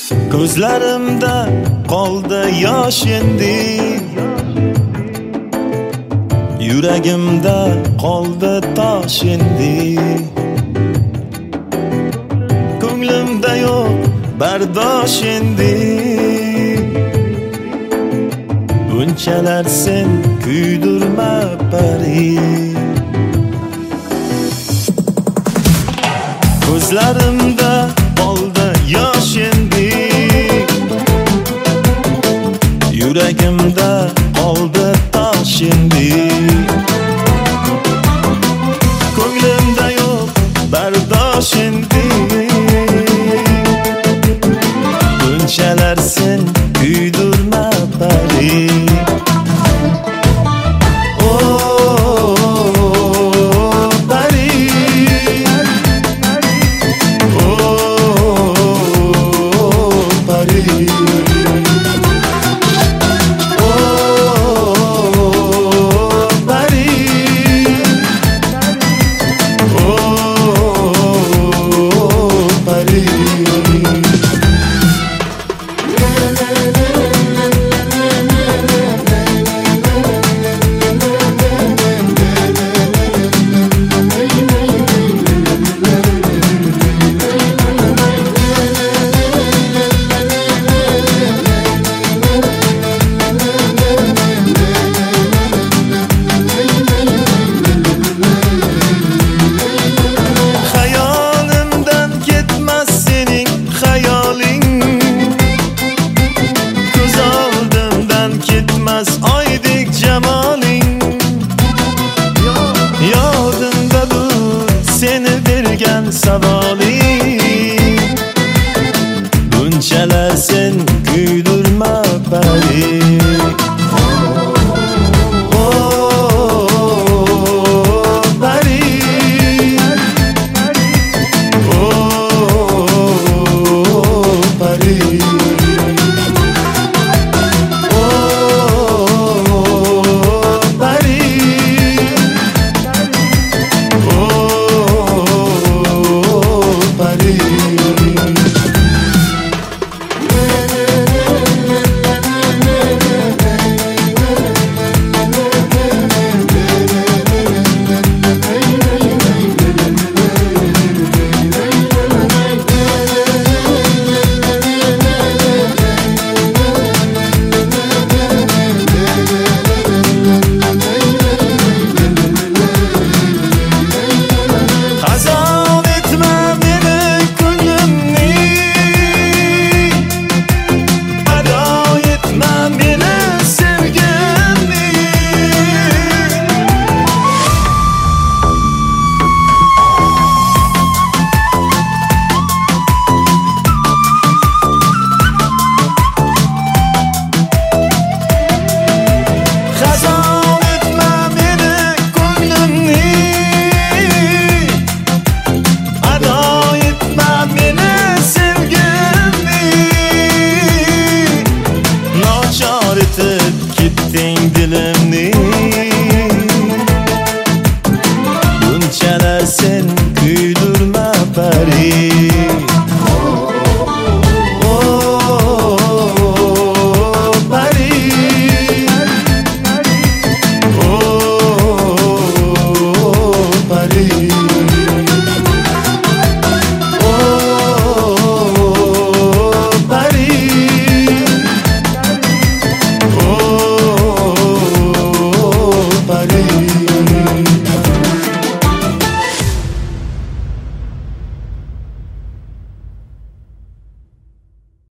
Ko'zlarimda qoldi yosh endi, yuragimda qoldi tosh endi. Ko'nglimda yo'q bardosh endi, bunchalar sen kuydirma pari. Ko'zlarimda qoldi yosh endi, yuragimda qoldi tosh endi. Ko'nglimda yo'q bardosh endi, bunchalar sen kuydirma pari. Oydek jamaling yodimdadir, seni bergan savoling. Bunchalar sen kuydirma pari. Ketding dilimni, bunchalar sen kuydirma pari. Pari, pari.